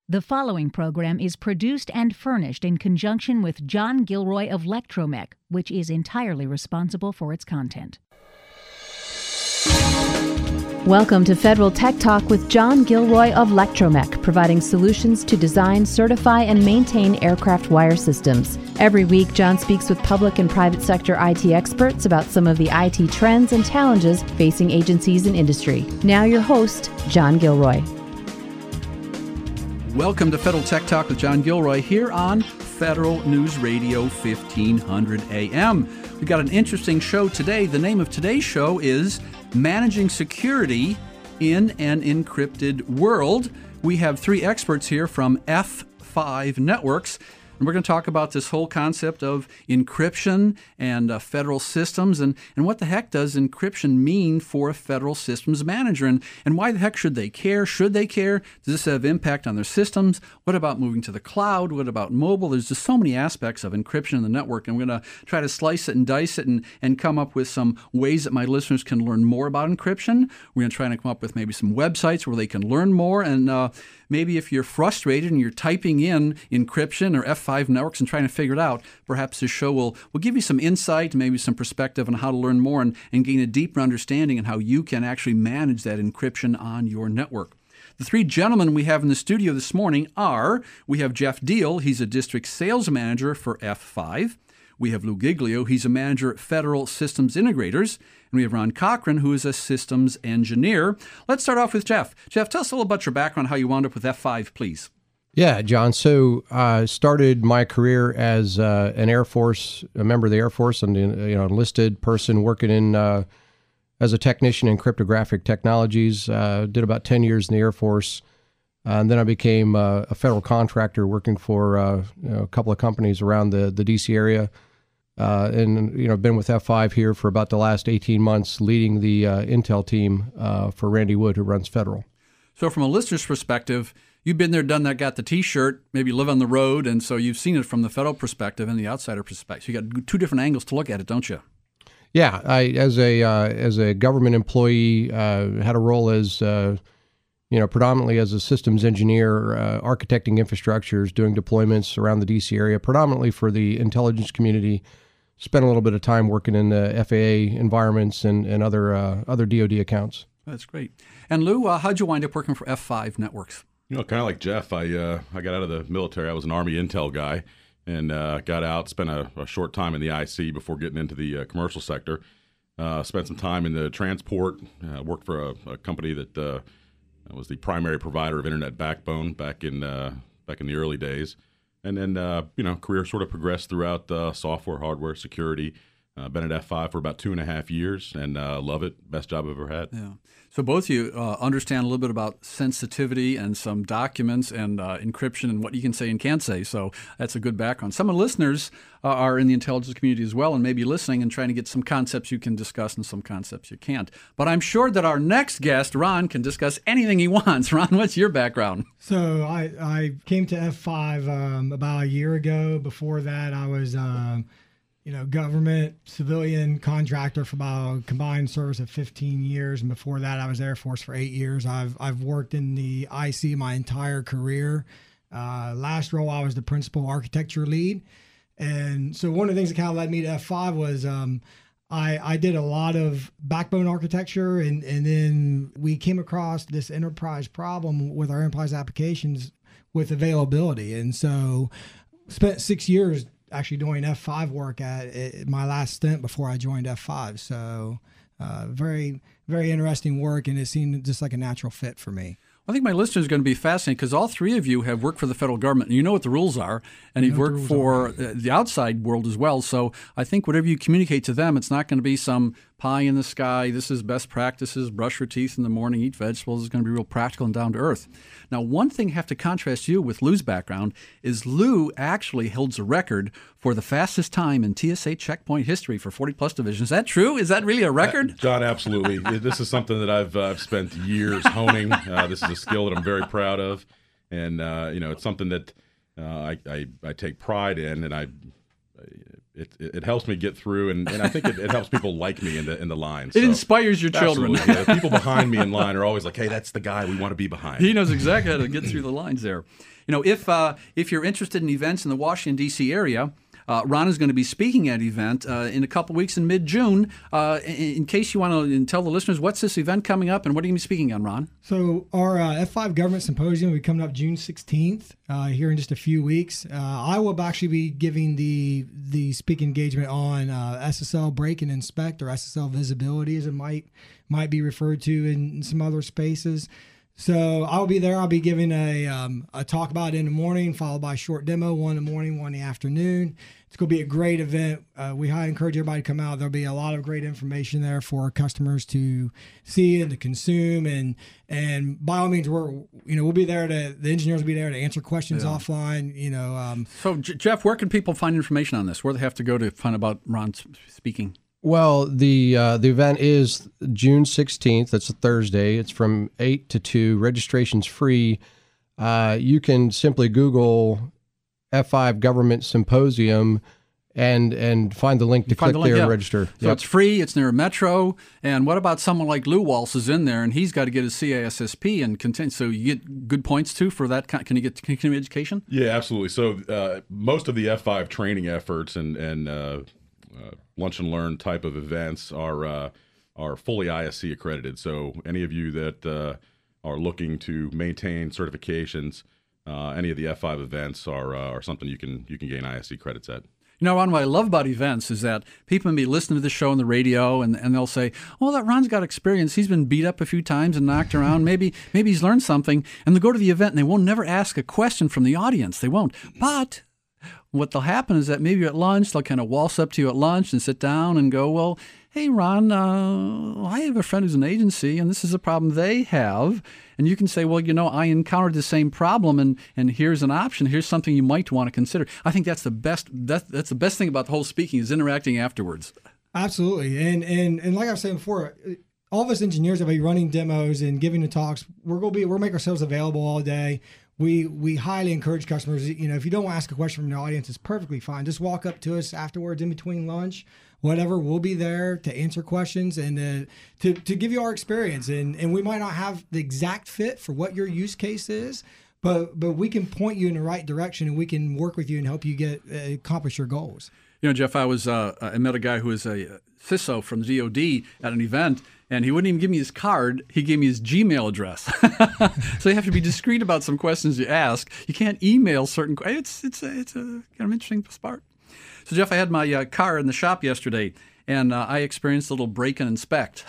The following program is produced and furnished in conjunction with John Gilroy of Lectromech, which is entirely responsible for its content. Welcome to Federal Tech Talk with John Gilroy of Lectromech, providing solutions to design, certify, and maintain aircraft wire systems. Every week, John speaks with public and private sector IT experts about some of the IT trends and challenges facing agencies and industry. Now your host, John Gilroy. Welcome to Federal Tech Talk with John Gilroy here on Federal News Radio 1500 AM. We've got an interesting show today. The name of today's show is Managing Security in an Encrypted World. We have three experts here from F5 Networks, and we're going to talk about this whole concept of encryption and federal systems and what the heck does encryption mean for a federal systems manager and why the heck should they care? Should they care? Does this have impact on their systems? What about moving to the cloud? What about mobile? There's just so many aspects of encryption in the network, and we're going to try to slice it and dice it and come up with some ways that my listeners can learn more about encryption. We're going to try to come up with maybe some websites where they can learn more, and maybe if you're frustrated and you're typing in encryption or F5 networks and trying to figure it out, perhaps this show will give you some insight, maybe some perspective on how to learn more and gain a deeper understanding on how you can actually manage that encryption on your network. The three gentlemen we have in the studio this morning we have Jeff Deal, he's a district sales manager for F5. We have Lou Giglio, he's a manager at Federal Systems Integrators. And we have Ron Cochran, who is a systems engineer. Let's start off with Jeff. Jeff, tell us a little about your background, how you wound up with F5, please. Yeah, John. So I started my career as a member of the Air Force, and enlisted person working in as a technician in cryptographic technologies. Did about 10 years in the Air Force. And then I became a federal contractor working for a couple of companies around the D.C. area. And been with F5 here for about the last 18 months, leading the Intel team for Randy Wood, who runs Federal. So from a listener's perspective, you've been there, done that, got the T-shirt, maybe live on the road, and so you've seen it from the federal perspective and the outsider perspective. You got two different angles to look at it, don't you? Yeah, I as a government employee had a role as predominantly as a systems engineer, architecting infrastructures, doing deployments around the D.C. area, predominantly for the intelligence community. Spent a little bit of time working in the FAA environments and other DoD accounts. That's great. And Lou, how'd you wind up working for F5 Networks? Kind of like Jeff, I got out of the military. I was an Army Intel guy and got out, spent a short time in the IC before getting into the commercial sector. Spent some time in the transport, worked for a company that was the primary provider of internet backbone back in the early days. And then, career sort of progressed throughout software, hardware, security. Been at F5 for about 2.5 years and love it. Best job I've ever had. Yeah. So both of you understand a little bit about sensitivity and some documents and encryption and what you can say and can't say. So that's a good background. Some of the listeners are in the intelligence community as well and maybe listening and trying to get some concepts you can discuss and some concepts you can't. But I'm sure that our next guest, Ron, can discuss anything he wants. Ron, what's your background? So I came to F5 about a year ago. Before that, I was government, civilian contractor for about a combined service of 15 years. And before that, I was Air Force for 8 years. I've worked in the IC my entire career. Last role, I was the principal architecture lead. And so one of the things that kind of led me to F5 was I did a lot of backbone architecture. And then we came across this enterprise problem with our enterprise applications with availability. And so spent 6 years actually doing F5 work at my last stint before I joined F5. So very, very interesting work, and it seemed just like a natural fit for me. I think my listeners are going to be fascinated because all three of you have worked for the federal government, and you know what the rules are, and you've worked for the outside world as well. So I think whatever you communicate to them, it's not going to be some pie in the sky, this is best practices, brush your teeth in the morning, eat vegetables. It's going to be real practical and down to earth. Now, one thing I have to contrast you with Lou's background is Lou actually holds a record for the fastest time in TSA checkpoint history for 40-plus divisions. Is that true? Is that really a record? John, absolutely. This is something that I've spent years honing. This is a skill that I'm very proud of. And, it's something that I take pride in, and it helps me get through, and I think it helps people like me in the line. It inspires your children. Yeah, people behind me in line are always like, hey, that's the guy we want to be behind. He knows exactly how to get through the lines there. if you're interested in events in the Washington, D.C. area, Ron is going to be speaking at an event in a couple weeks in mid-June. In case you want to tell the listeners, what's this event coming up and what are you going to be speaking on, Ron? So our F5 Government Symposium will be coming up June 16th, here in just a few weeks. I will actually be giving the speaking engagement on SSL break and inspect, or SSL visibility as it might be referred to in some other spaces. So I'll be there. I'll be giving a talk about it in the morning, followed by a short demo, one in the morning, one in the afternoon. It's going to be a great event. We highly encourage everybody to come out. There'll be a lot of great information there for our customers to see and to consume. And by all means, we'll be there the engineers will be there to answer questions offline. So Jeff, where can people find information on this? Where do they have to go to find about Ron speaking? Well, the event is June 16th. That's a Thursday. It's from 8 to 2. Registration's free. You can simply Google F5 Government Symposium and find the link to click there and register. So it's free. It's near a metro. And what about someone like Lou Walsh is in there, and he's got to get his CISSP and continue. So you get good points too for that. Can you get continuing education? Yeah, absolutely. So most of the F5 training efforts and lunch and learn type of events are fully ISC accredited. So any of you that are looking to maintain certifications, any of the F5 events are something you can gain ISC credits at. Ron, what I love about events is that people may be listening to the show on the radio and they'll say, "Oh, that Ron's got experience. He's been beat up a few times and knocked around. Maybe he's learned something." And they'll go to the event and they won't never ask a question from the audience. They won't. But what will happen is that maybe at lunch, they'll kind of waltz up to you at lunch and sit down and go, "Well, hey, Ron, I have a friend who's an agency, and this is a problem they have." And you can say, "Well, I encountered the same problem, and here's an option. Here's something you might want to consider." I think that's the best. That's the best thing about the whole speaking is interacting afterwards. Absolutely, and like I was saying before, all of us engineers will be running demos and giving the talks. We'll make ourselves available all day. We highly encourage customers, if you don't want to ask a question from the audience, it's perfectly fine. Just walk up to us afterwards in between lunch, whatever. We'll be there to answer questions and to give you our experience. And we might not have the exact fit for what your use case is, but we can point you in the right direction and we can work with you and help you accomplish your goals. Jeff, I met a guy who was a CISO from the DOD at an event, and he wouldn't even give me his card. He gave me his Gmail address. So you have to be discreet about some questions you ask. You can't email certain questions. It's a kind of interesting part. So, Jeff, I had my car in the shop yesterday, and I experienced a little break and inspect.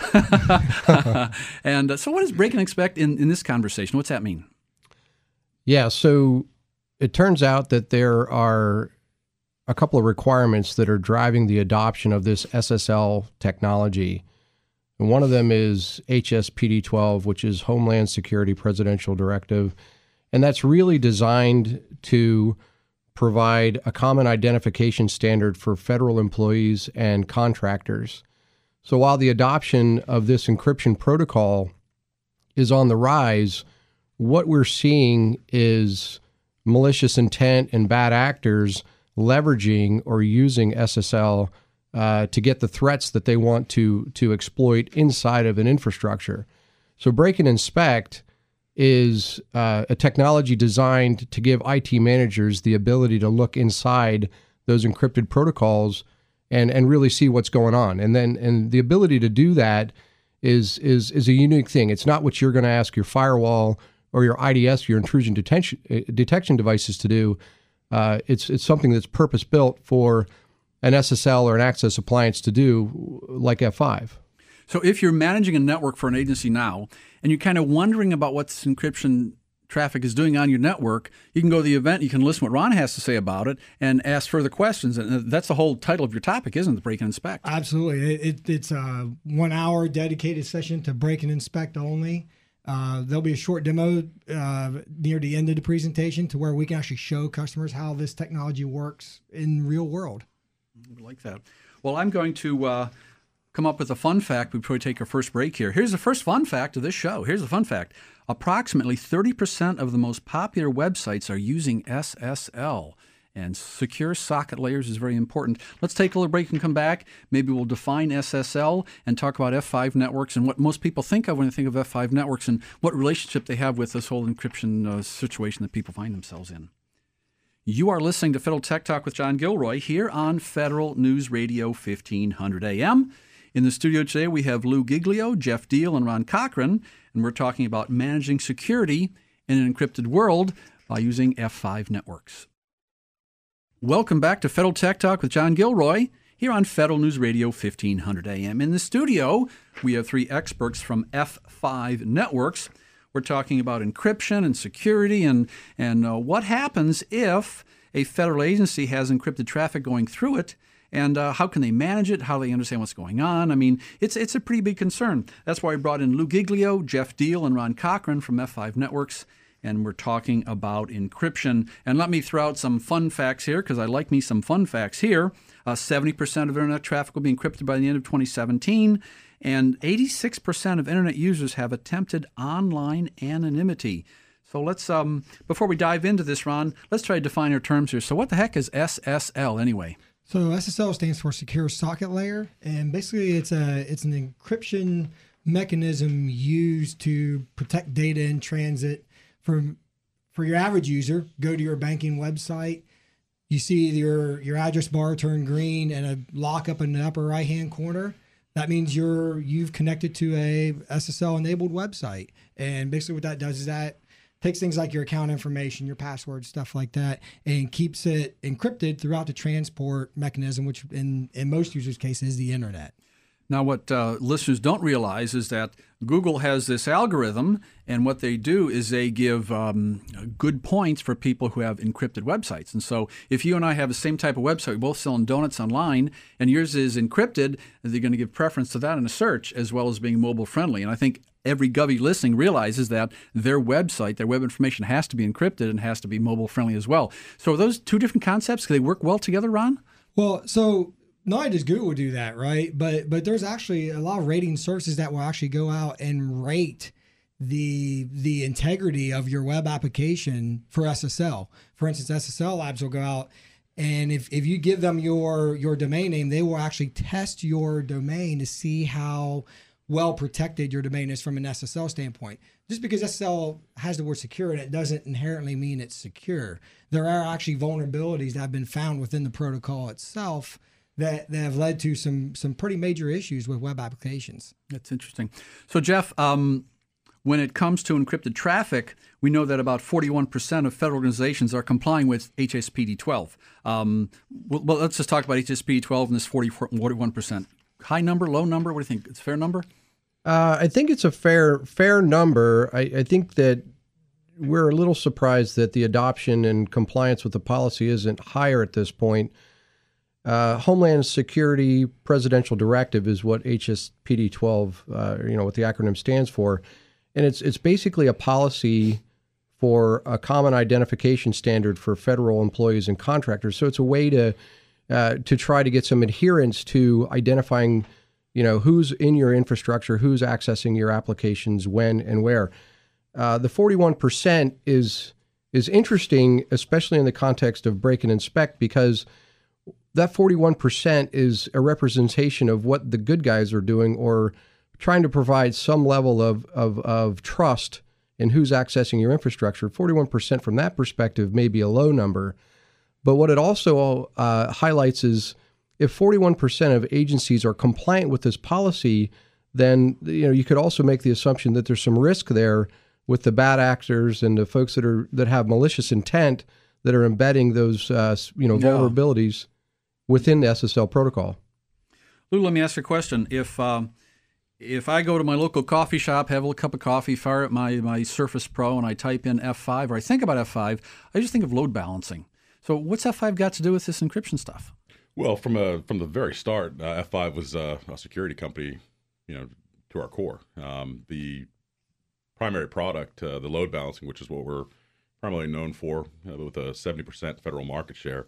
And so what is break and inspect in this conversation? What's that mean? Yeah, so it turns out that there are a couple of requirements that are driving the adoption of this SSL technology. And one of them is HSPD-12, which is Homeland Security Presidential Directive. And that's really designed to provide a common identification standard for federal employees and contractors. So while the adoption of this encryption protocol is on the rise, what we're seeing is malicious intent and bad actors leveraging or using SSL to get the threats that they want to exploit inside of an infrastructure. So break and inspect is a technology designed to give IT managers the ability to look inside those encrypted protocols and really see what's going on. And the ability to do that is a unique thing. It's not what you're going to ask your firewall or your IDS, your intrusion detection devices to do. It's something that's purpose-built for an SSL or an access appliance to do, like F5. So if you're managing a network for an agency now, and you're kind of wondering about what this encryption traffic is doing on your network, you can go to the event, you can listen to what Ron has to say about it, and ask further questions. And that's the whole title of your topic, isn't it? Break and inspect. Absolutely. It's a 1 hour dedicated session to break and inspect only. There'll be a short demo near the end of the presentation to where we can actually show customers how this technology works in real world. I like that. Well, I'm going to come up with a fun fact before we take our first break here. Here's the first fun fact of this show. Here's the fun fact. Approximately 30% of the most popular websites are using SSL. And secure socket layers is very important. Let's take a little break and come back. Maybe we'll define SSL and talk about F5 networks and what most people think of when they think of F5 networks and what relationship they have with this whole encryption situation that people find themselves in. You are listening to Federal Tech Talk with John Gilroy here on Federal News Radio 1500 AM. In the studio today, we have Lou Giglio, Jeff Deal, and Ron Cochran, and we're talking about managing security in an encrypted world by using F5 networks. Welcome back to Federal Tech Talk with John Gilroy here on Federal News Radio 1500 AM. In the studio, we have three experts from F5 Networks. We're talking about encryption and security and what happens if a federal agency has encrypted traffic going through it, and how can they manage it, how do they understand what's going on. I mean, it's a pretty big concern. That's why we brought in Lou Giglio, Jeff Deal, and Ron Cochran from F5 Networks, and we're talking about encryption. And let me throw out some fun facts here, because I like me some fun facts here. 70% of Internet traffic will be encrypted by the end of 2017. And 86% of Internet users have attempted online anonymity. So let's, before we dive into this, Ron, let's try to define our terms here. So what the heck is SSL anyway? So SSL stands for Secure Socket Layer, and basically it's an encryption mechanism used to protect data in transit. For your average user, go to your banking website, you see your address bar turn green and a lock up in the upper right-hand corner. That means you've connected to a SSL-enabled website. And basically what that does is that takes things like your account information, your password, stuff like that, and keeps it encrypted throughout the transport mechanism, which in most users' cases is the internet. Now, what listeners don't realize is that Google has this algorithm, and what they do is they give good points for people who have encrypted websites. And so if you and I have the same type of website, we're both selling donuts online, and yours is encrypted, they're going to give preference to that in a search as well as being mobile friendly. And I think every Govy listening realizes that their website, their web information has to be encrypted and has to be mobile friendly as well. So are those two different concepts? Can they work well together, Ron? Well, so not only does Google do that, right? But there's actually a lot of rating services that will actually go out and rate the integrity of your web application for SSL. For instance, SSL Labs will go out, and if you give them your domain name, they will actually test your domain to see how well protected your domain is from an SSL standpoint. Just because SSL has the word secure in it doesn't inherently mean it's secure. There are actually vulnerabilities that have been found within the protocol itself that have led to some pretty major issues with web applications. That's interesting. So, Jeff, when it comes to encrypted traffic, we know that about 41% of federal organizations are complying with HSPD 12. Well, let's just talk about HSPD 12 and this 41%. High number, low number? What do you think? It's a fair number? I think it's a fair number. I think that we're a little surprised that the adoption and compliance with the policy isn't higher at this point. Homeland Security Presidential Directive is what HSPD 12, what the acronym stands for. And it's basically a policy for a common identification standard for federal employees and contractors. So it's a way to try to get some adherence to identifying, who's in your infrastructure, who's accessing your applications, when and where. The 41% is interesting, especially in the context of break and inspect, because that 41% is a representation of what the good guys are doing, or trying to provide some level of trust in who's accessing your infrastructure. 41% from that perspective may be a low number. But what it also highlights is if 41% of agencies are compliant with this policy, then you could also make the assumption that there's some risk there with the bad actors and the folks that have malicious intent that are embedding those vulnerabilities within the SSL protocol. Lou, let me ask you a question. If I go to my local coffee shop, have a little cup of coffee, fire up my Surface Pro, and I type in F5, or I think about F5, I just think of load balancing. So what's F5 got to do with this encryption stuff? Well, from the very start, F5 was a security company, to our core. The primary product, the load balancing, which is what we're primarily known for, with a 70% federal market share.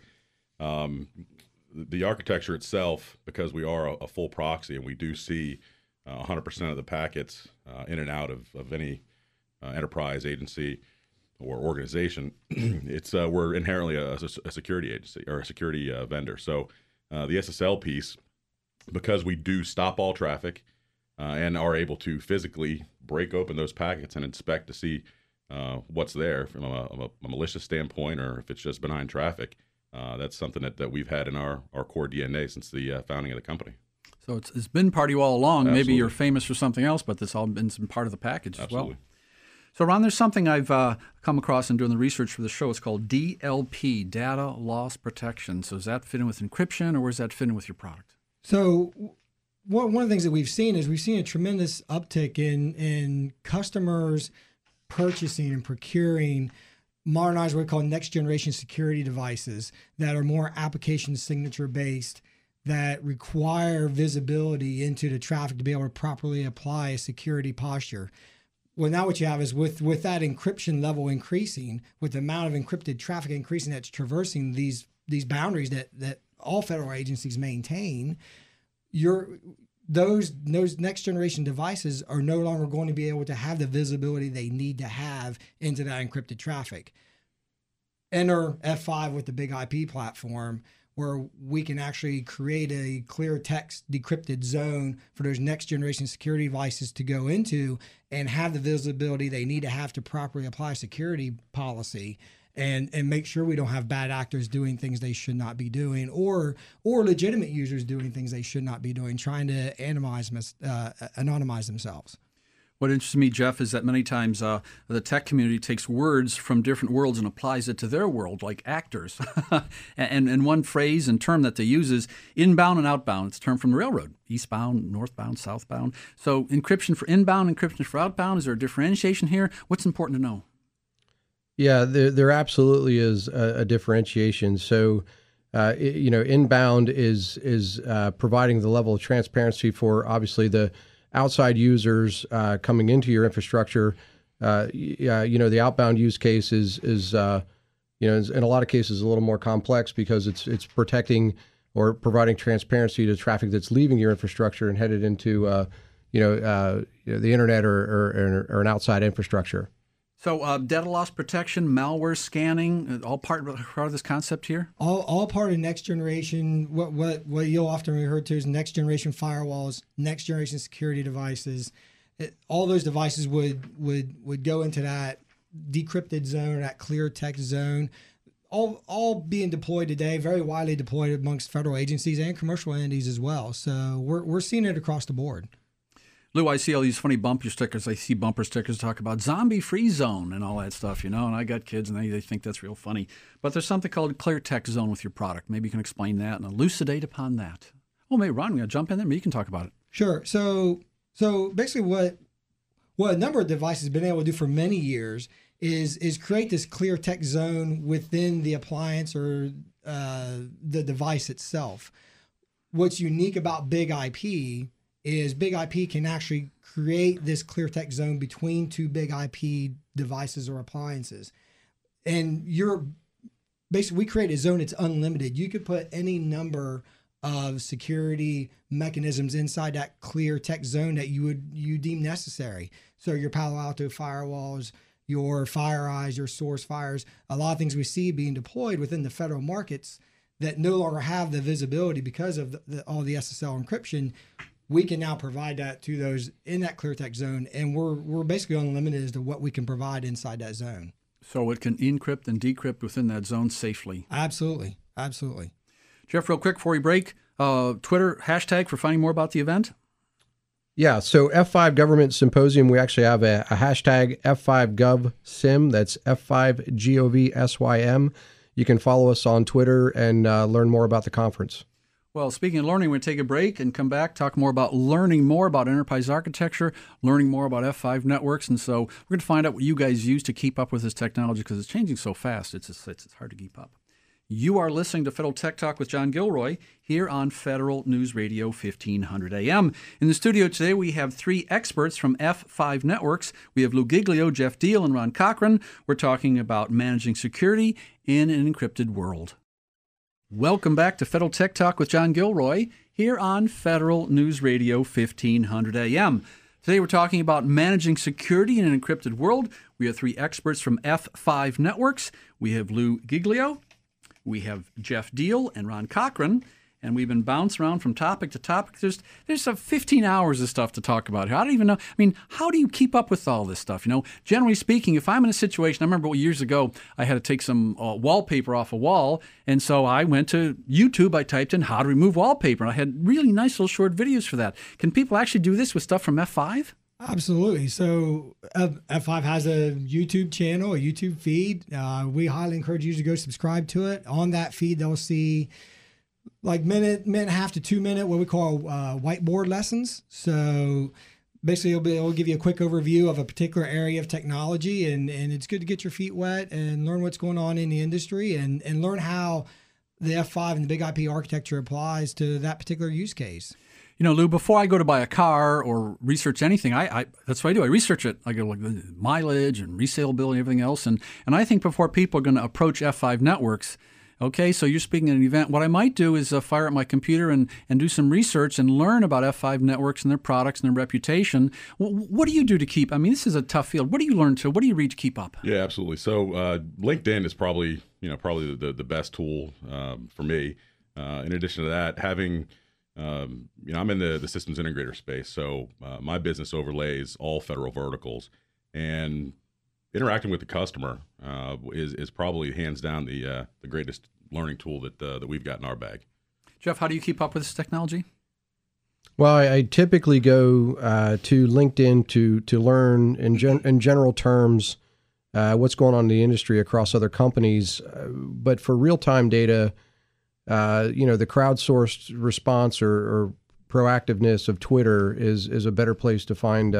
The architecture itself, because we are a full proxy and we do see 100% of the packets in and out of any enterprise agency, or organization, it's we're inherently a security agency or a security vendor. So the SSL piece, because we do stop all traffic and are able to physically break open those packets and inspect to see what's there from a malicious standpoint, or if it's just benign traffic, that's something that we've had in our core DNA since the founding of the company. So it's been part of you all along. Absolutely. Maybe you're famous for something else, but it's all been some part of the package Absolutely. as well. So, Ron, there's something I've come across in doing the research for the show. It's called DLP, Data Loss Protection. So does that fit in with encryption, or where does that fit in with your product? So one of the things that we've seen is we've seen a tremendous uptick in customers purchasing and procuring modernized, what we call next generation security devices that are more application signature based, that require visibility into the traffic to be able to properly apply a security posture. Well, now what you have is with that encryption level increasing, with the amount of encrypted traffic increasing that's traversing these boundaries that all federal agencies maintain, those next generation devices are no longer going to be able to have the visibility they need to have into that encrypted traffic. Enter F5 with the Big IP platform, where we can actually create a clear text decrypted zone for those next generation security devices to go into and have the visibility they need to have to properly apply security policy and make sure we don't have bad actors doing things they should not be doing, or legitimate users doing things they should not be doing, trying to anonymize themselves. What interests me, Jeff, is that many times the tech community takes words from different worlds and applies it to their world, like actors. and one phrase and term that they use is inbound and outbound. It's a term from the railroad, eastbound, northbound, southbound. So encryption for inbound, encryption for outbound, is there a differentiation here? What's important to know? Yeah, there absolutely is a differentiation. So, inbound is providing the level of transparency for obviously the outside users coming into your infrastructure. The outbound use case is in a lot of cases a little more complex because it's protecting or providing transparency to traffic that's leaving your infrastructure and headed into the internet or an outside infrastructure. So data loss protection, malware scanning, all part of this concept here? All part of next generation, what you'll often refer to as next generation firewalls, next generation security devices. All those devices would go into that decrypted zone, that clear text zone, all being deployed today, very widely deployed amongst federal agencies and commercial entities as well. So we're seeing it across the board. Lou, I see all these funny bumper stickers. I see bumper stickers talk about zombie-free zone and all that stuff, and I got kids, and they think that's real funny. But there's something called clear text zone with your product. Maybe you can explain that and elucidate upon that. Well, maybe, Ron, we're going to jump in there. Maybe you can talk about it. Sure. So basically what a number of devices have been able to do for many years is create this clear text zone within the appliance or the device itself. What's unique about Big IP is Big IP can actually create this clear text zone between two Big IP devices or appliances. And we create a zone that's unlimited. You could put any number of security mechanisms inside that clear text zone that you deem necessary. So your Palo Alto firewalls, your FireEyes, your SourceFires, a lot of things we see being deployed within the federal markets that no longer have the visibility because of all the SSL encryption. We can now provide that to those in that clear text zone, and we're basically unlimited as to what we can provide inside that zone. So it can encrypt and decrypt within that zone safely. Absolutely. Jeff, real quick before we break, Twitter hashtag for finding more about the event? Yeah, so F5 Government Symposium, we actually have a hashtag F5GovSym. That's F5GovSym. You can follow us on Twitter and learn more about the conference. Well, speaking of learning, we're going to take a break and come back, talk more about learning more about enterprise architecture, learning more about F5 networks. And so we're going to find out what you guys use to keep up with this technology because it's changing so fast. It's hard to keep up. You are listening to Federal Tech Talk with John Gilroy here on Federal News Radio 1500 AM. In the studio today, we have three experts from F5 Networks. We have Lou Giglio, Jeff Deal, and Ron Cochran. We're talking about managing security in an encrypted world. Welcome back to Federal Tech Talk with John Gilroy here on Federal News Radio 1500 AM. Today we're talking about managing security in an encrypted world. We have three experts from F5 Networks. We have Lou Giglio, we have Jeff Deal, and Ron Cochran. And we've been bouncing around from topic to topic. There's 15 hours of stuff to talk about here. I don't even know. I mean, how do you keep up with all this stuff? You know, generally speaking, if I'm in a situation, I remember years ago, I had to take some wallpaper off a wall. And so I went to YouTube. I typed in how to remove wallpaper. And I had really nice little short videos for that. Can people actually do this with stuff from F5? Absolutely. So F5 has a YouTube channel, a YouTube feed. We highly encourage you to go subscribe to it. On that feed, they'll see like minute and a half to 2 minute, what we call whiteboard lessons. So basically it'll give you a quick overview of a particular area of technology, and it's good to get your feet wet and learn what's going on in the industry and learn how the F5 and the big IP architecture applies to that particular use case. You know, Lou, before I go to buy a car or research anything, I that's what I do. I research it. I go like the mileage and resaleability and everything else. And I think before people are going to approach F5 Networks, okay, so you're speaking at an event. What I might do is fire up my computer and do some research and learn about F5 Networks and their products and their reputation. What do you do to keep? I mean, this is a tough field. What do you learn to? What do you read to keep up? Yeah, absolutely. So LinkedIn is probably the best tool for me. In addition to that, having I'm in the systems integrator space, so my business overlays all federal verticals, and interacting with the customer is probably hands down the greatest learning tool that we've got in our bag. Jeff, how do you keep up with this technology? Well, I typically go to LinkedIn to learn in general terms what's going on in the industry across other companies. But for real-time data, the crowdsourced response or proactiveness of Twitter is a better place to find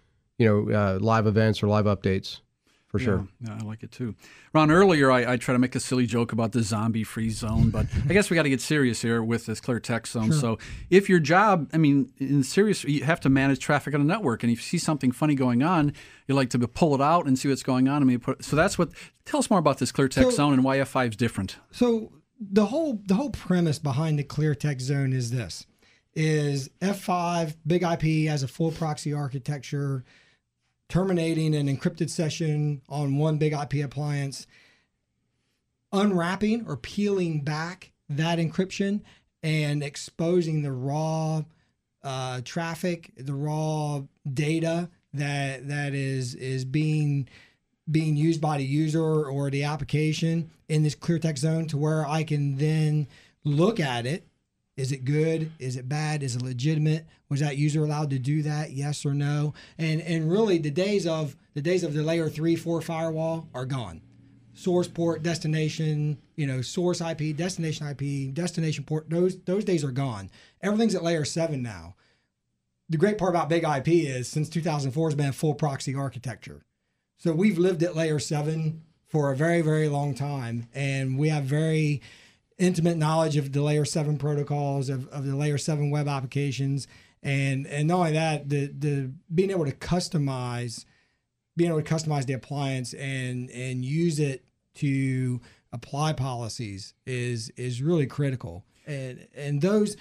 live events or live updates. For sure. Yeah, I like it too. Ron, earlier I tried to make a silly joke about the zombie-free zone, but I guess we got to get serious here with this clear text zone. Sure. So if your job, in serious, you have to manage traffic on a network, and if you see something funny going on, you like to pull it out and see what's going on. So that's what. Tell us more about this clear text zone and why F5 is different. So the whole premise behind the clear text zone is this: is F5 big IP as a full proxy architecture, terminating an encrypted session on one big IP appliance, unwrapping or peeling back that encryption and exposing the raw traffic, the raw data that is being used by the user or the application in this clear text zone, to where I can then look at it. Is it good? Is it bad? Is it legitimate? Was that user allowed to do that? Yes or no? And really, the days of the layer 3-4 firewall are gone. Source port, destination, source IP, destination port. Those days are gone. Everything's at layer 7 now. The great part about big IP is since 2004 has been a full proxy architecture. So we've lived at layer 7 for a very, very long time, and we have very intimate knowledge of the layer 7 protocols, of the layer 7 web applications, and not only that, the being able to customize the appliance and use it to apply policies is really critical. And those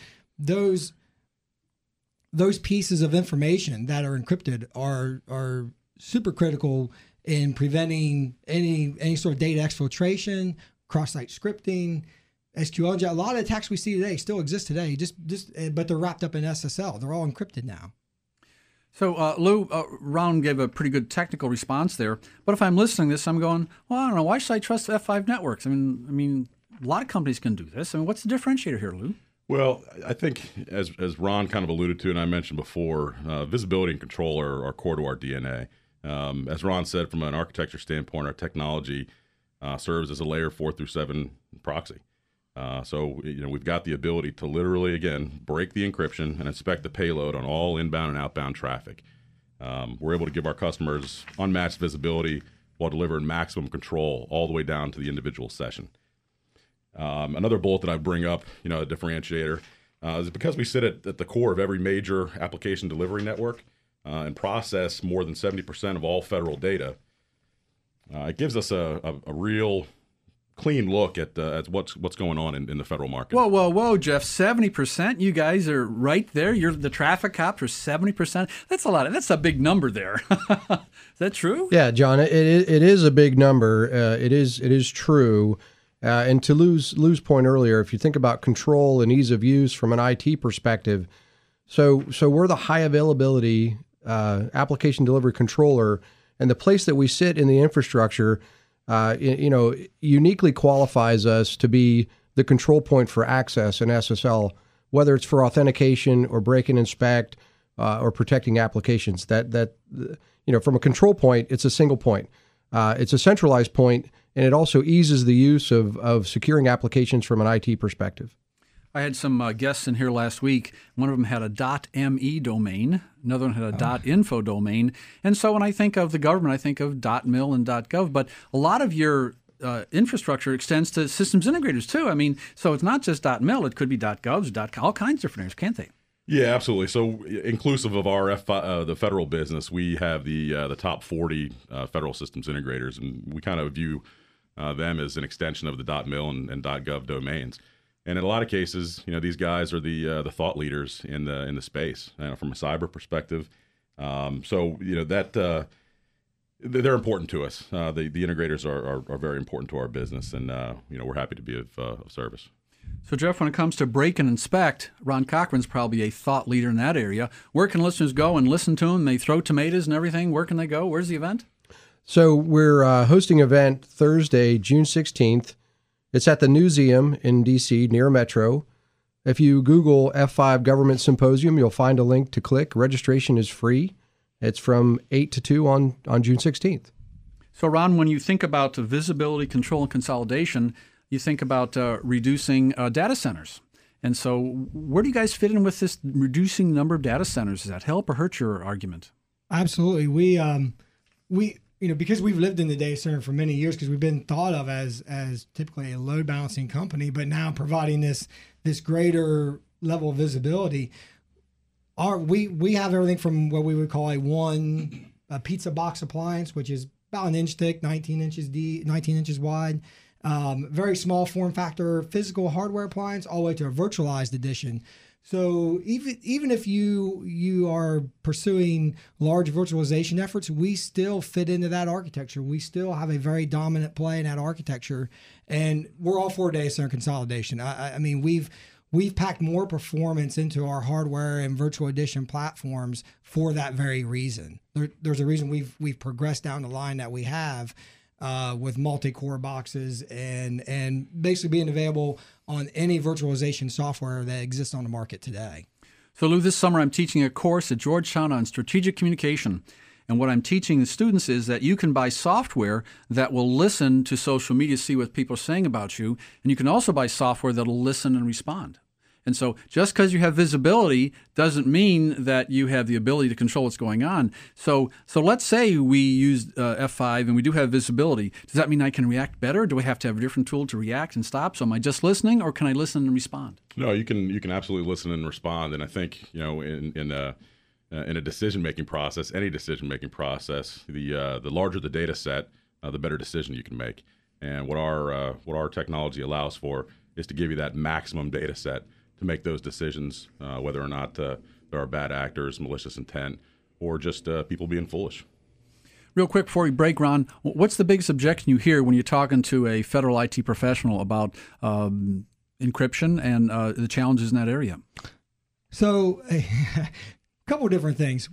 pieces of information that are encrypted are super critical in preventing any sort of data exfiltration, cross-site scripting, SQL. A lot of attacks we see today still exist today, but they're wrapped up in SSL. They're all encrypted now. So, Lou, Ron gave a pretty good technical response there. But if I'm listening to this, I'm going, well, I don't know. Why should I trust F5 Networks? I mean, a lot of companies can do this. What's the differentiator here, Lou? Well, I think as Ron kind of alluded to and I mentioned before, visibility and control are core to our DNA. As Ron said, from an architecture standpoint, our technology serves as a layer 4 through 7 proxy. So we've got the ability to literally, again, break the encryption and inspect the payload on all inbound and outbound traffic. We're able to give our customers unmatched visibility while delivering maximum control all the way down to the individual session. Another bullet that I bring up, a differentiator, is because we sit at the core of every major application delivery network and process more than 70% of all federal data. It gives us a real clean look at what's going on in the federal market. Whoa, Jeff! 70%. You guys are right there. The traffic cops are 70%. That's a lot. That's a big number there. Is that true? Yeah, John. It is a big number. It is true. And to Lou's point earlier, if you think about control and ease of use from an IT perspective, so we're the high availability application delivery controller, and the place that we sit in the infrastructure, uniquely qualifies us to be the control point for access in SSL, whether it's for authentication or break and inspect or protecting applications. That from a control point, it's a single point. It's a centralized point, and it also eases the use of securing applications from an IT perspective. I had some guests in here last week. One of them had a .me domain. Another one had a .info domain. And so when I think of the government, I think of .mil and .gov. But a lot of your infrastructure extends to systems integrators too. I mean, so it's not just .mil. It could be .govs, all kinds of different areas, can't they? Yeah, absolutely. So inclusive of our the federal business, we have the top 40 federal systems integrators, and we kind of view them as an extension of the .mil and .gov domains. And in a lot of cases, these guys are the thought leaders in the space from a cyber perspective. That they're important to us. The integrators are very important to our business, and we're happy to be of service. So, Jeff, when it comes to break and inspect, Ron Cochran's probably a thought leader in that area. Where can listeners go and listen to him? They throw tomatoes and everything. Where can they go? Where's the event? So we're hosting an event Thursday, June 16th. It's at the Newseum in D.C. near Metro. If you Google F5 Government Symposium, you'll find a link to click. Registration is free. It's from 8 to 2 on June 16th. So, Ron, when you think about visibility, control, and consolidation, you think about reducing data centers. And so where do you guys fit in with this reducing the number of data centers? Does that help or hurt your argument? Absolutely. We because we've lived in the data center for many years, because we've been thought of as typically a load balancing company, but now providing this greater level of visibility. We have everything from what we would call a pizza box appliance, which is about an inch thick, 19 inches wide, very small form factor physical hardware appliance, all the way to a virtualized edition. So even if you are pursuing large virtualization efforts, we still fit into that architecture. We still have a very dominant play in that architecture, and we're all for data center consolidation. I mean, we've packed more performance into our hardware and virtual edition platforms for that very reason. There's a reason we've progressed down the line that we have with multi-core boxes and basically being available on any virtualization software that exists on the market today. So, Lou, this summer I'm teaching a course at Georgetown on strategic communication. And what I'm teaching the students is that you can buy software that will listen to social media, see what people are saying about you. And you can also buy software that will listen and respond. And so just because you have visibility doesn't mean that you have the ability to control what's going on. So let's say we use F5 and we do have visibility. Does that mean I can react better? Do I have to have a different tool to react and stop? So am I just listening, or can I listen and respond? No, you can absolutely listen and respond. And I think in a decision-making process, any decision-making process, the larger the data set, the better decision you can make. And what our technology allows for is to give you that maximum data set to make those decisions, whether or not there are bad actors, malicious intent, or just people being foolish. Real quick before we break, Ron, what's the biggest objection you hear when you're talking to a federal IT professional about encryption and the challenges in that area? So a couple of different things.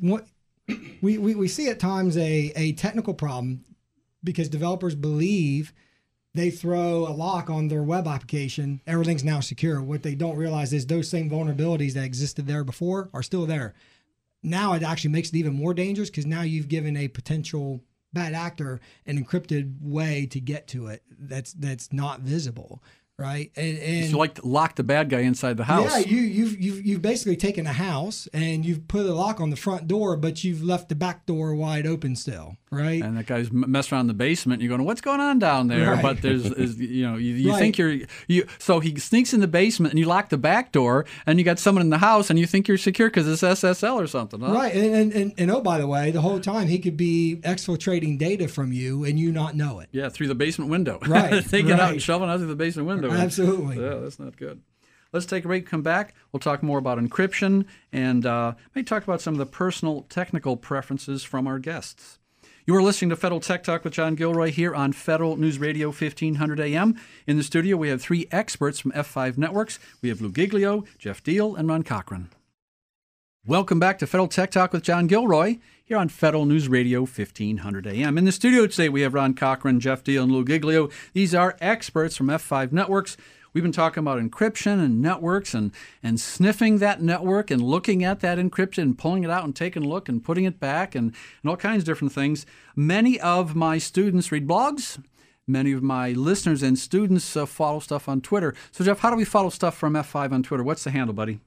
We see at times a technical problem because developers believe they throw a lock on their web application, everything's now secure. What they don't realize is those same vulnerabilities that existed there before are still there. Now it actually makes it even more dangerous because now you've given a potential bad actor an encrypted way to get to it that's not visible. right? And you like to lock the bad guy inside the house. Yeah, you've basically taken a house and you've put a lock on the front door, but you've left the back door wide open still, right? And that guy's messing around in the basement. And you're going, what's going on down there? Right. But there's, you Right. think so he sneaks in the basement and you lock the back door and you got someone in the house and you think you're secure because it's SSL or something. Huh? Right, and oh, by the way, the whole time he could be exfiltrating data from you and you not know it. Yeah, through the basement window. Right, Take it out right. and shove it out through the basement window. Absolutely. Yeah, that's not good. Let's take a break, come back. We'll talk more about encryption and maybe talk about some of the personal technical preferences from our guests. You are listening to Federal Tech Talk with John Gilroy here on Federal News Radio 1500 AM. In the studio, we have three experts from F5 Networks. We have Lou Giglio, Jeff Deal, and Ron Cochran. Welcome back to Federal Tech Talk with John Gilroy here on Federal News Radio 1500 AM. In the studio today, we have Ron Cochran, Jeff Deal, and Lou Giglio. These are experts from F5 Networks. We've been talking about encryption and networks and sniffing that network and looking at that encryption and pulling it out and taking a look and putting it back and all kinds of different things. Many of my students read blogs. Many of my listeners and students follow stuff on Twitter. So, Jeff, how do we follow stuff from F5 on Twitter? What's the handle, buddy?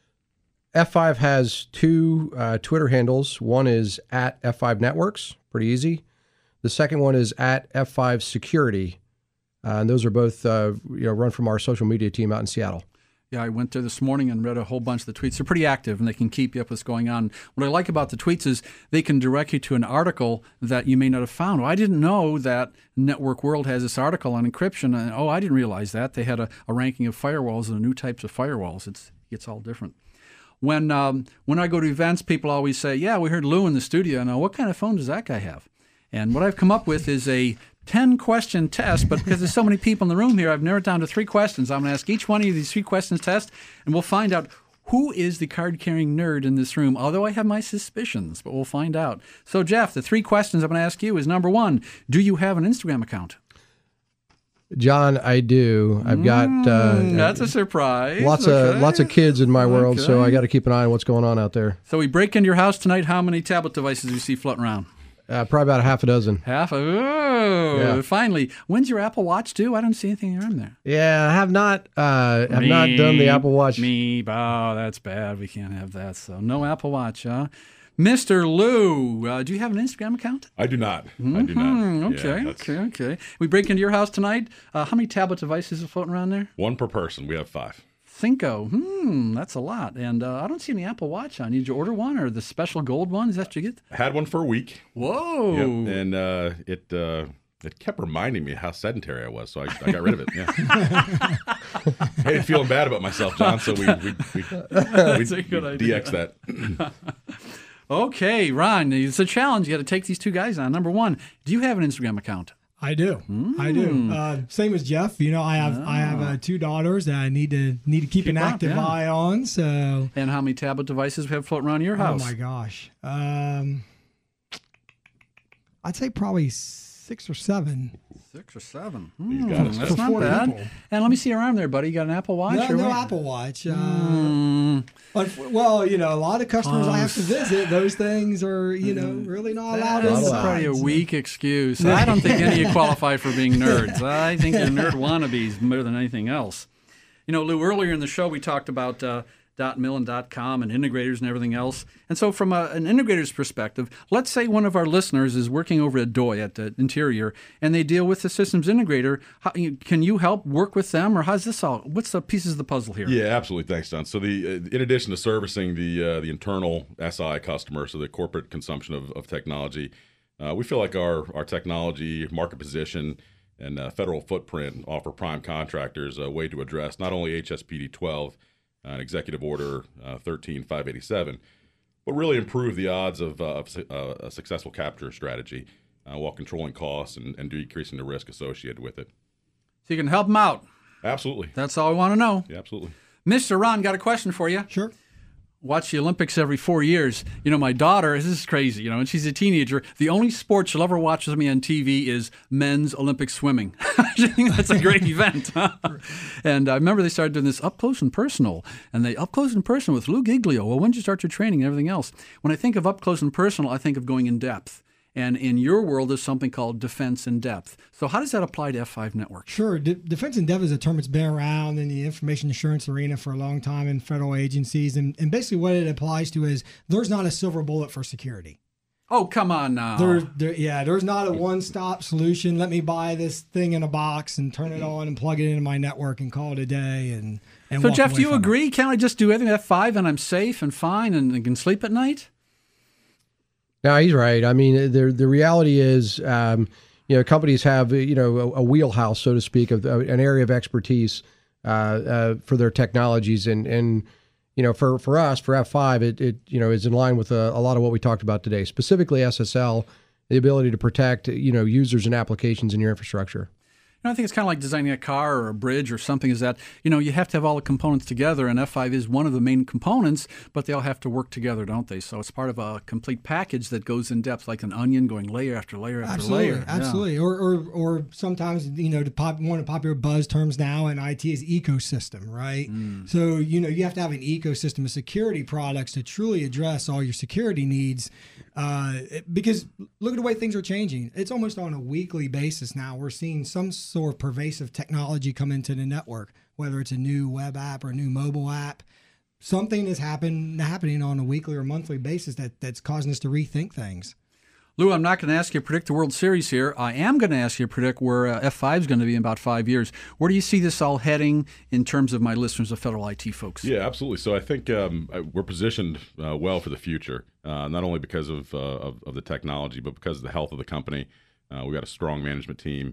F5 has two Twitter handles. One is at F5 Networks, pretty easy. The second one is at F5 Security. And those are both run from our social media team out in Seattle. Yeah, I went there this morning and read a whole bunch of the tweets. They're pretty active, and they can keep you up with what's going on. What I like about the tweets is they can direct you to an article that you may not have found. Well, I didn't know that Network World has this article on encryption. And, I didn't realize that. They had a ranking of firewalls and the new types of firewalls. It's all different. When I go to events, people always say, yeah, we heard Lou in the studio. Now, what kind of phone does that guy have? And what I've come up with is a 10-question test, but because there's so many people in the room here, I've narrowed down to 3 questions. I'm going to ask each one of you these 3 questions test, and we'll find out who is the card-carrying nerd in this room, although I have my suspicions, but we'll find out. So, Jeff, the 3 questions I'm going to ask you is, number 1, do you have an Instagram account? John, I do. I've got that's a surprise. Lots of kids in my world, so I got to keep an eye on what's going on out there. So we break into your house tonight. How many tablet devices do you see floating around? Probably about half a dozen. Yeah. Finally. When's your Apple Watch due? I don't see anything around there. Yeah, I have not done the Apple Watch. That's bad. We can't have that. So no Apple Watch, huh? Mr. Lou, do you have an Instagram account? I do not. I do not. Okay. We break into your house tonight. How many tablet devices are floating around there? 1 per person. We have 5. 5. That's a lot. And I don't see any Apple Watch on. Did you order one or the special gold one? Is that what you get? I had one for a week. Whoa. Yep. And it kept reminding me how sedentary I was, so I got rid of it. Yeah. I hated feeling bad about myself, John, so we DX that. Okay, Ron, it's a challenge. You got to take these 2 guys on. Number 1, do you have an Instagram account? I do. I do. Same as Jeff. I have 2 daughters that I need to keep an active eye on. So. And how many tablet devices have floating around your house? Oh my gosh. I'd say probably 6 or 7. 6 or 7. He's got us. That's not bad. People. And let me see your arm there, buddy. You got an Apple Watch? No Apple Watch. Well, a lot of customers I have to visit, those things are, really not allowed inside. That's probably a weak excuse. I don't think any of you qualify for being nerds. I think you're nerd wannabes more than anything else. Lou, earlier in the show we talked about .mil and .com and integrators and everything else. And so from an integrator's perspective, let's say one of our listeners is working over at DOI at the Interior and they deal with the systems integrator. Can you help work with them, or how's this all? What's the pieces of the puzzle here? Yeah, absolutely. Thanks, John. So in addition to servicing the internal SI customer, so the corporate consumption of technology, we feel like our technology, market position, and federal footprint offer prime contractors a way to address not only HSPD 12, Executive Order 13587, but really improve the odds of a successful capture strategy while controlling costs and decreasing the risk associated with it. So you can help them out. Absolutely. That's all I want to know. Yeah, absolutely. Mr. Ron, got a question for you. Sure. Watch the Olympics every 4 years. My daughter, this is crazy, and she's a teenager. The only sport she'll ever watch with me on TV is men's Olympic swimming. I think that's a great event. And I remember they started doing this up close and personal, up close and personal with Lou Giglio. Well, when did you start your training and everything else? When I think of up close and personal, I think of going in depth. And in your world, there's something called defense in depth. So how does that apply to F5 Networks? Sure. Defense in depth is a term that's been around in the information assurance arena for a long time in federal agencies. And basically what it applies to is there's not a silver bullet for security. Oh, come on now. There's not a one-stop solution. Let me buy this thing in a box and turn it on and plug it into my network and call it a day. And so, Jeff, do you agree? Can't I just do everything with F5 and I'm safe and fine and can sleep at night? No, he's right. I mean, the reality is, companies have, a wheelhouse, so to speak, of an area of expertise for their technologies. And for us, for F5, it is in line with a lot of what we talked about today, specifically SSL, the ability to protect, users and applications in your infrastructure. I think it's kind of like designing a car or a bridge or something, is that, you have to have all the components together, and F5 is one of the main components, but they all have to work together, don't they? So it's part of a complete package that goes in depth, like an onion going layer after layer after layer. Absolutely. Yeah. Or sometimes, one of the popular buzz terms now in IT is ecosystem, right? So, you have to have an ecosystem of security products to truly address all your security needs, because look at the way things are changing. It's almost on a weekly basis now. We're seeing some sort of pervasive technology come into the network, whether it's a new web app or a new mobile app. Something is happening on a weekly or monthly basis that's causing us to rethink things. Lou, I'm not going to ask you to predict the World Series here. I am going to ask you to predict where F5 is going to be in about 5 years. Where do you see this all heading in terms of my listeners, the federal IT folks? Yeah, absolutely. So I think we're positioned well for the future, not only because of the technology, but because of the health of the company. We've got a strong management team.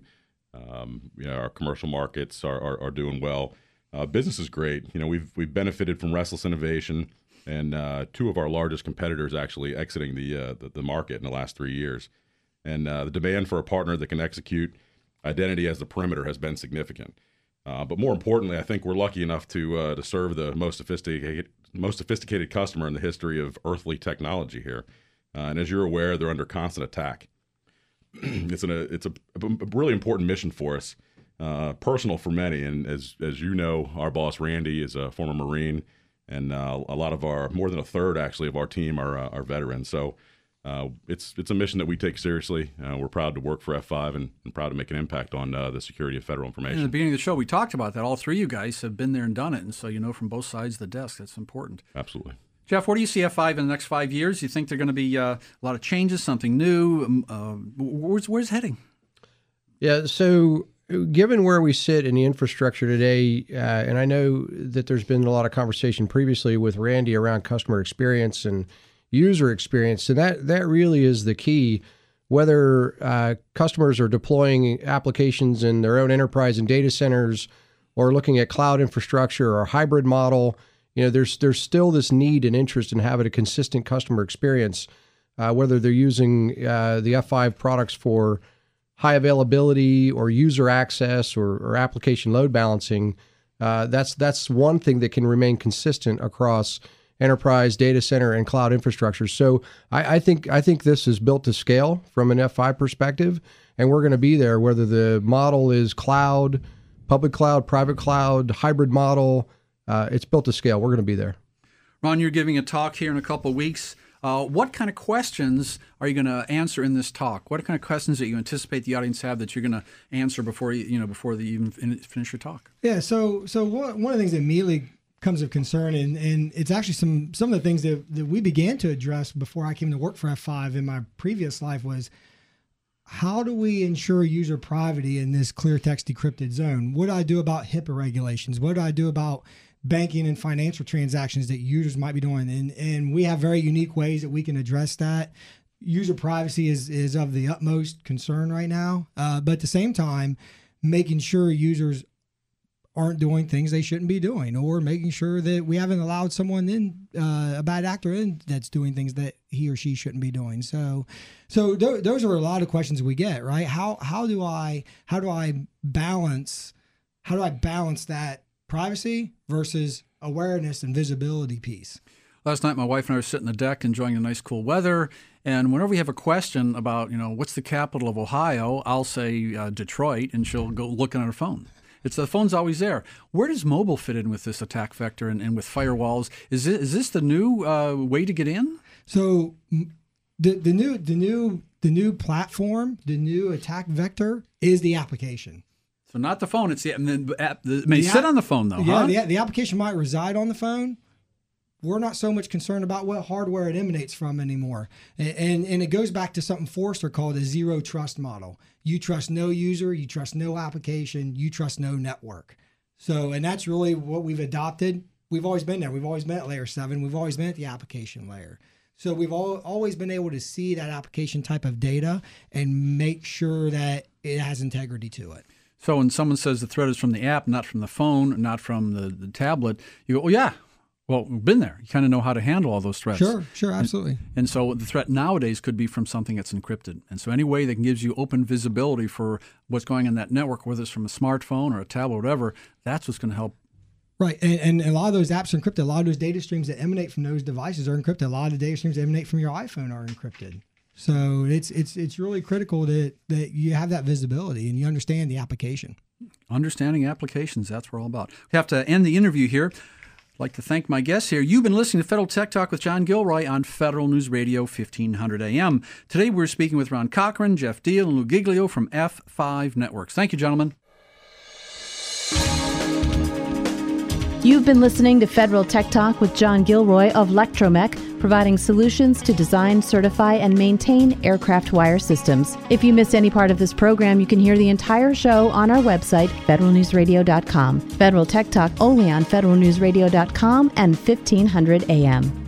Our commercial markets are doing well. Business is great. We've benefited from restless innovation, and two of our largest competitors actually exiting the market in the last 3 years. And the demand for a partner that can execute identity as the perimeter has been significant. But more importantly, I think we're lucky enough to serve the most sophisticated customer in the history of earthly technology here. And as you're aware, they're under constant attack. It's a really important mission for us, personal for many. And as you know, our boss Randy is a former Marine, and a lot of more than a third actually of our team are veterans. So it's a mission that we take seriously. We're proud to work for F5 and proud to make an impact on the security of federal information. In the beginning of the show, we talked about that. All three of you guys have been there and done it, and so from both sides of the desk. That's important. Absolutely. Jeff, where do you see F5 in the next 5 years? Do you think they're going to be a lot of changes, something new? Where's it heading? Yeah, so given where we sit in the infrastructure today, and I know that there's been a lot of conversation previously with Randy around customer experience and user experience, and that really is the key. Whether customers are deploying applications in their own enterprise and data centers or looking at cloud infrastructure or hybrid model, there's still this need and interest in having a consistent customer experience, whether they're using the F5 products for high availability or user access or application load balancing. That's one thing that can remain consistent across enterprise, data center, and cloud infrastructure. So I think this is built to scale from an F5 perspective, and we're going to be there, whether the model is cloud, public cloud, private cloud, hybrid model. It's built to scale. We're going to be there. Ron, you're giving a talk here in a couple of weeks. What kind of questions are you going to answer in this talk? What kind of questions that you anticipate the audience have that you're going to answer before they even finish your talk? Yeah. So one of the things that immediately comes of concern, and it's actually some of the things that we began to address before I came to work for F5 in my previous life was, how do we ensure user privacy in this clear text decrypted zone? What do I do about HIPAA regulations? What do I do about banking and financial transactions that users might be doing? And we have very unique ways that we can address that. User privacy is of the utmost concern right now. But at the same time, making sure users aren't doing things they shouldn't be doing, or making sure that we haven't allowed someone in, a bad actor in, that's doing things that he or she shouldn't be doing. So those are a lot of questions we get, right? How do I balance that privacy versus awareness and visibility piece? Last night, my wife and I were sitting on the deck enjoying the nice cool weather. And whenever we have a question about, what's the capital of Ohio, I'll say Detroit, and she'll go looking at her phone. The phone's always there. Where does mobile fit in with this attack vector and with firewalls? Is this the new way to get in? So the new The new platform, the new attack vector is the application. So not the phone. It's the app. It may sit on the phone, though, huh? Yeah, the application might reside on the phone. We're not so much concerned about what hardware it emanates from anymore. And it goes back to something Forrester called a zero trust model. You trust no user, you trust no application, you trust no network. So, and that's really what we've adopted. We've always been there. We've always been at layer 7. We've always been at the application layer. So we've always been able to see that application type of data and make sure that it has integrity to it. So when someone says the threat is from the app, not from the phone, not from the tablet, you go, well, yeah. Well, we've been there. You kind of know how to handle all those threats. Sure, absolutely. And so the threat nowadays could be from something that's encrypted. And so any way that gives you open visibility for what's going on that network, whether it's from a smartphone or a tablet or whatever, that's what's going to help. Right. And a lot of those apps are encrypted. A lot of those data streams that emanate from those devices are encrypted. A lot of the data streams that emanate from your iPhone are encrypted. So it's really critical that you have that visibility and you understand the application. Understanding applications, that's what we're all about. We have to end the interview here. I'd like to thank my guests here. You've been listening to Federal Tech Talk with John Gilroy on Federal News Radio 1500 AM. Today we're speaking with Ron Cochran, Jeff Deal, and Lou Giglio from F5 Networks. Thank you, gentlemen. You've been listening to Federal Tech Talk with John Gilroy of Lectromech, providing solutions to design, certify, and maintain aircraft wire systems. If you missed any part of this program, you can hear the entire show on our website, federalnewsradio.com. Federal Tech Talk only on federalnewsradio.com and 1500 AM.